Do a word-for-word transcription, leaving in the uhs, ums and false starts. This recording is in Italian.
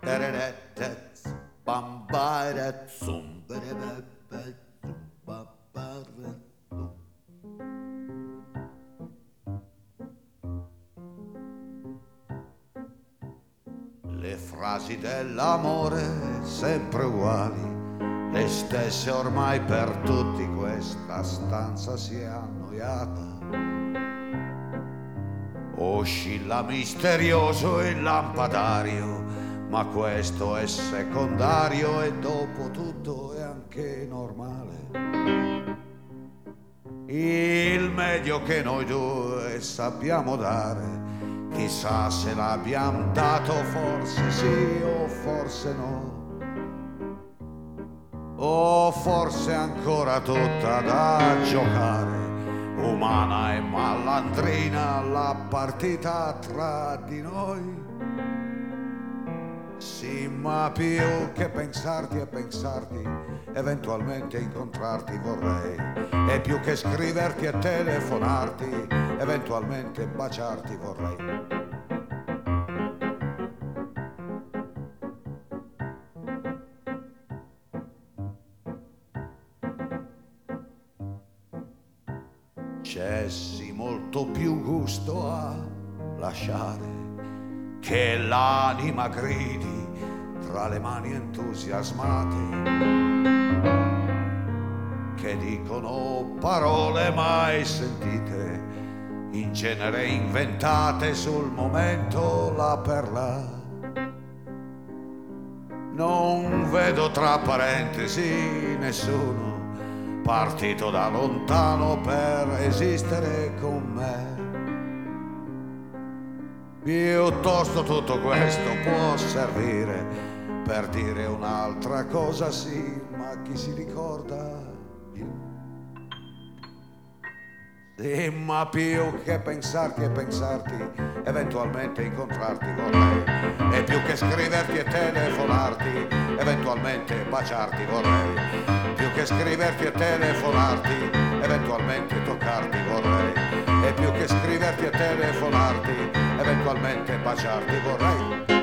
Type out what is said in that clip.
Le frasi dell'amore sempre uguali, le stesse ormai per tutti, questa stanza si è annoiata. Oscilla misterioso il lampadario, ma questo è secondario e dopo tutto è anche normale. Il meglio che noi due sappiamo dare, chissà se l'abbiamo dato, forse sì o forse no. O forse ancora tutta da giocare, umana e malandrina la partita tra di noi. Sì, ma più che pensarti e pensarti, eventualmente incontrarti vorrei, e più che scriverti e telefonarti, eventualmente baciarti vorrei. C'è sì molto più gusto a lasciare che l'anima gridi tra le mani entusiasmate, che dicono parole mai sentite, in genere inventate sul momento là per là. Non vedo tra parentesi nessuno partito da lontano per esistere con me. Piuttosto tutto questo può servire per dire un'altra cosa, sì, ma chi si ricorda più? Sì, ma più che pensarti e pensarti, eventualmente incontrarti vorrei, e più che scriverti e telefonarti, eventualmente baciarti vorrei. Più che scriverti e telefonarti, eventualmente toccarti vorrei, e più che scriverti e telefonarti, eventualmente baciarti vorrei.